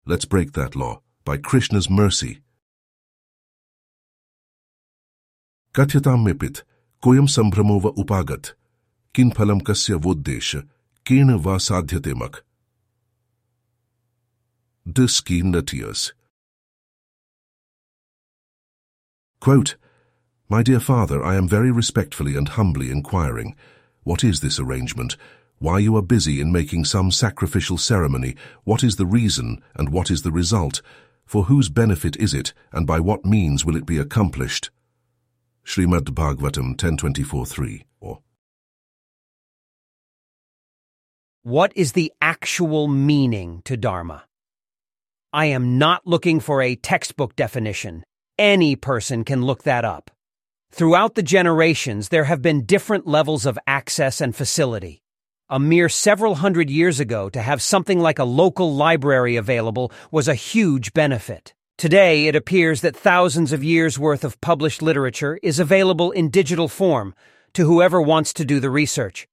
Let's break that law, by Krishna's mercy. Katyatam mipit, koyam sambhramova upagat, kin phalam kasya voddesha, kena va sadhyatemak. De Scheme Tears. Quote, My dear father, I am very respectfully and humbly inquiring, what is this arrangement? Why you are busy in making some sacrificial ceremony? What is the reason and what is the result? For whose benefit is it, and by what means will it be accomplished? Srimad Bhagavatam 10.24.3. What is the actual meaning to Dharma? I am not looking for a textbook definition. Any person can look that up. Throughout the generations, there have been different levels of access and facility. A mere several hundred years ago, to have something like a local library available was a huge benefit. Today, it appears that thousands of years' worth of published literature is available in digital form to whoever wants to do the research.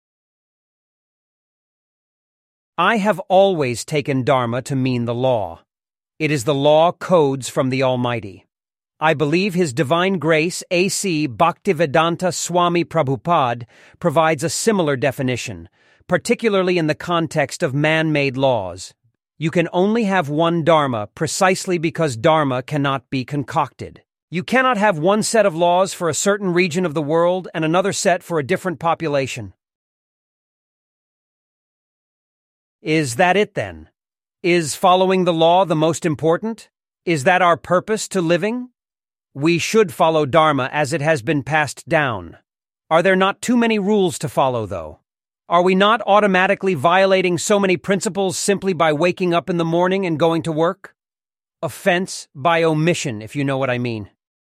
I have always taken Dharma to mean the law. It is the law codes from the Almighty. I believe His Divine Grace A.C. Bhaktivedanta Swami Prabhupada provides a similar definition, particularly in the context of man-made laws. You can only have one Dharma precisely because Dharma cannot be concocted. You cannot have one set of laws for a certain region of the world and another set for a different population. Is that it then? Is following the law the most important? Is that our purpose to living? We should follow Dharma as it has been passed down. Are there not too many rules to follow, though? Are we not automatically violating so many principles simply by waking up in the morning and going to work? Offense by omission, if you know what I mean.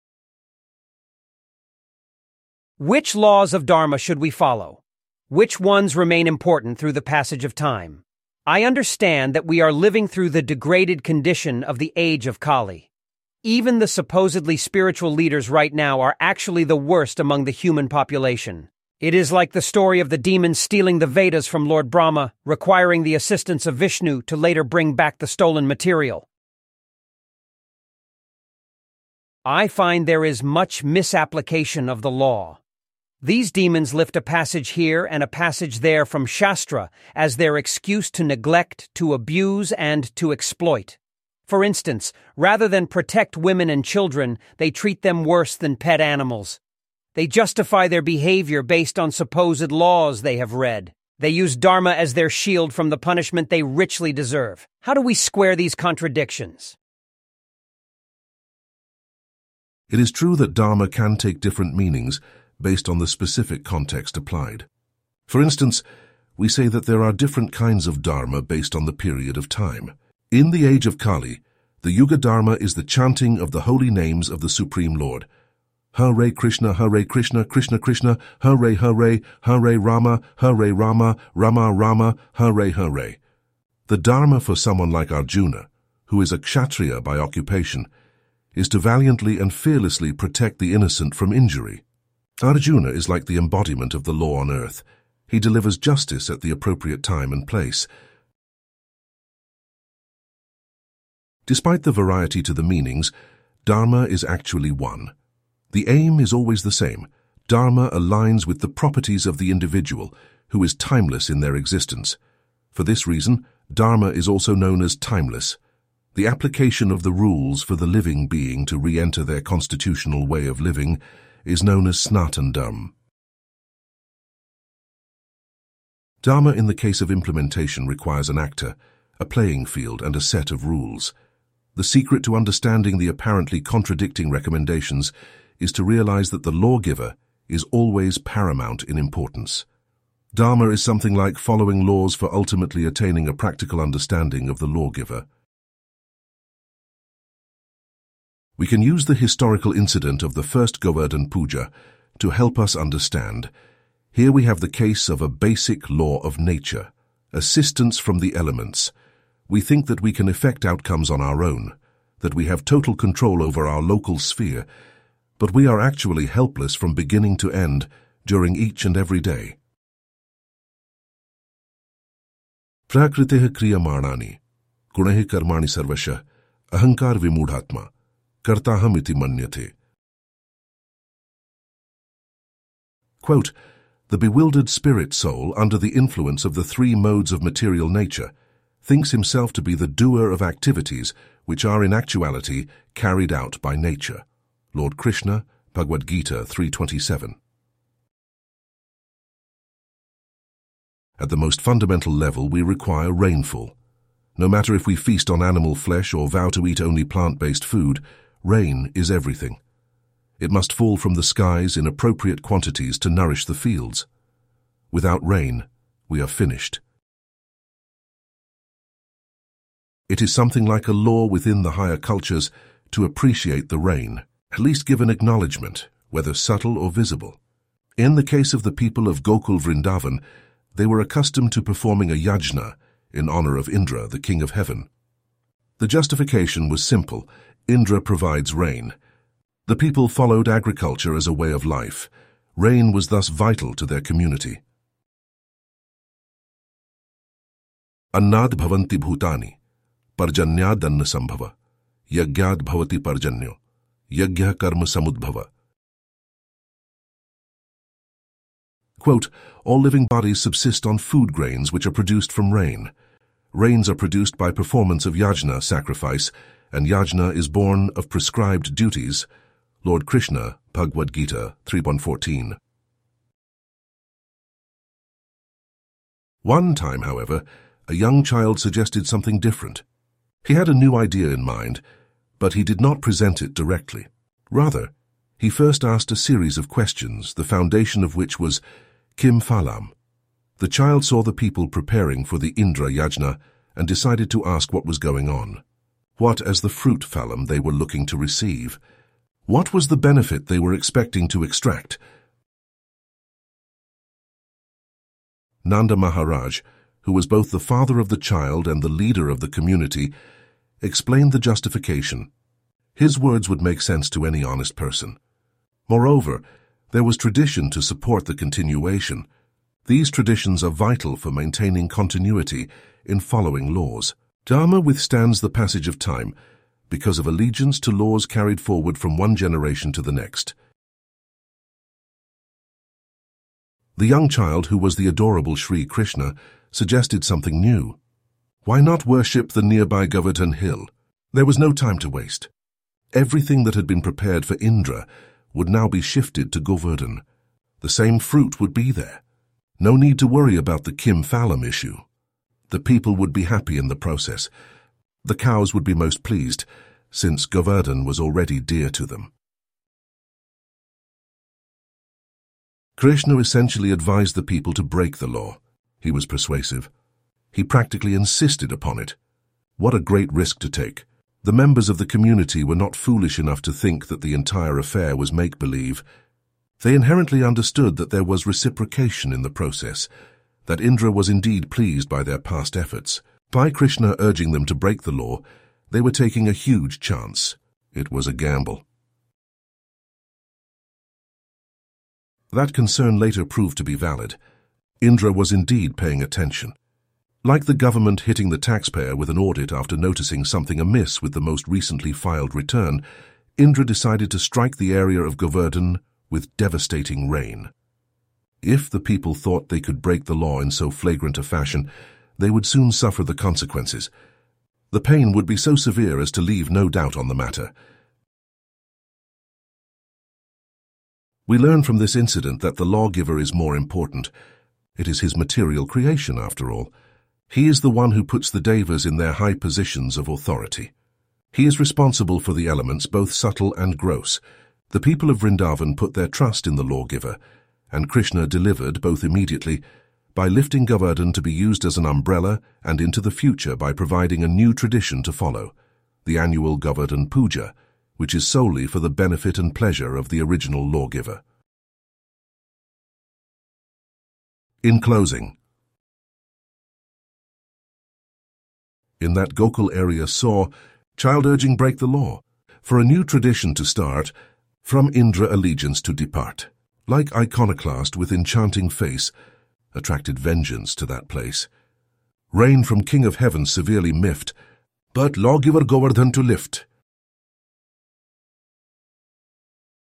Which laws of Dharma should we follow? Which ones remain important through the passage of time? I understand that we are living through the degraded condition of the age of Kali. Even the supposedly spiritual leaders right now are actually the worst among the human population. It is like the story of the demons stealing the Vedas from Lord Brahma, requiring the assistance of Vishnu to later bring back the stolen material. I find there is much misapplication of the law. These demons lift a passage here and a passage there from Shastra as their excuse to neglect, to abuse, and to exploit. For instance, rather than protect women and children, they treat them worse than pet animals. They justify their behavior based on supposed laws they have read. They use Dharma as their shield from the punishment they richly deserve. How do we square these contradictions? It is true that Dharma can take different meanings based on the specific context applied. For instance, we say that there are different kinds of Dharma based on the period of time. In the age of Kali, the Yuga Dharma is the chanting of the holy names of the Supreme Lord. Hare Krishna, Krishna Krishna, Hare Hare, Hare Rama, Rama Rama, Hare Hare. The Dharma for someone like Arjuna, who is a Kshatriya by occupation, is to valiantly and fearlessly protect the innocent from injury. Arjuna is like the embodiment of the law on earth. He delivers justice at the appropriate time and place. Despite the variety to the meanings, Dharma is actually one. The aim is always the same. Dharma aligns with the properties of the individual, who is timeless in their existence. For this reason, Dharma is also known as timeless. The application of the rules for the living being to re-enter their constitutional way of living is known as Sanatana Dharma. Dharma in the case of implementation requires an actor, a playing field, and a set of rules. The secret to understanding the apparently contradicting recommendations is to realize that the lawgiver is always paramount in importance. Dharma is something like following laws for ultimately attaining a practical understanding of the lawgiver. We can use the historical incident of the first Govardhan Puja to help us understand. Here we have the case of a basic law of nature, assistance from the elements. We think that we can effect outcomes on our own, that we have total control over our local sphere, but we are actually helpless from beginning to end during each and every day. Prakritih kriyamanani, गुणैः कर्माणि सर्वशः अहंकार विमूढ़ात्मा कर्ताहम इति मन्यते. Quote, the bewildered spirit soul, under the influence of the three modes of material nature, thinks himself to be the doer of activities which are in actuality carried out by nature. Lord Krishna, Bhagavad Gita 3:27. At the most fundamental level, we require rainfall. No matter if we feast on animal flesh or vow to eat only plant-based food, rain is everything. It must fall from the skies in appropriate quantities to nourish the fields. Without rain, we are finished. It is something like a law within the higher cultures to appreciate the rain, at least give an acknowledgement, whether subtle or visible. In the case of the people of Gokul Vrindavan, they were accustomed to performing a yajna in honor of Indra, the king of heaven. The justification was simple. Indra provides rain. The people followed agriculture as a way of life. Rain was thus vital to their community. Annad bhavanti bhutani, parjanyad anna sambhava, yagyad bhavati parjanyo, yagya karma samudbhava. Quote, all living bodies subsist on food grains which are produced from rain. Rains are produced by performance of yajna, sacrifice, and yajna is born of prescribed duties. Lord Krishna, Bhagavad Gita 3:114. One time, however, a young child suggested something different. He had a new idea in mind, but he did not present it directly. Rather, he first asked a series of questions, the foundation of which was Kim Phalam. The child saw the people preparing for the Indra Yajna and decided to ask what was going on. What as the fruit phalam they were looking to receive? What was the benefit they were expecting to extract? Nanda Maharaj, who was both the father of the child and the leader of the community, explained the justification. His words would make sense to any honest person. Moreover, there was tradition to support the continuation. These traditions are vital for maintaining continuity in following laws. Dharma withstands the passage of time because of allegiance to laws carried forward from one generation to the next. The young child, who was the adorable Sri Krishna, suggested something new. Why not worship the nearby Govardhan hill? There was no time to waste. Everything that had been prepared for Indra would now be shifted to Govardhan. The same fruit would be there. No need to worry about the Kim Phalam issue. The people would be happy in the process. The cows would be most pleased, since Govardhan was already dear to them. Krishna essentially advised the people to break the law. He was persuasive. He practically insisted upon it. What a great risk to take. The members of the community were not foolish enough to think that the entire affair was make-believe. They inherently understood that there was reciprocation in the process, that Indra was indeed pleased by their past efforts. By Krishna urging them to break the law, they were taking a huge chance. It was a gamble. That concern later proved to be valid. Indra was indeed paying attention. Like the government hitting the taxpayer with an audit after noticing something amiss with the most recently filed return, Indra decided to strike the area of Govardhan with devastating rain. If the people thought they could break the law in so flagrant a fashion, they would soon suffer the consequences. The pain would be so severe as to leave no doubt on the matter. We learn from this incident that the lawgiver is more important. It is his material creation, after all. He is the one who puts the devas in their high positions of authority. He is responsible for the elements, both subtle and gross. The people of Vrindavan put their trust in the lawgiver, and Krishna delivered both immediately by lifting Govardhan to be used as an umbrella and into the future by providing a new tradition to follow, the annual Govardhan Puja, which is solely for the benefit and pleasure of the original lawgiver. In closing, in that Gokul area saw, child urging break the law, for a new tradition to start, from Indra allegiance to depart. Like iconoclast with enchanting face, attracted vengeance to that place. Rain from King of Heaven severely miffed, but lawgiver Govardhan to lift.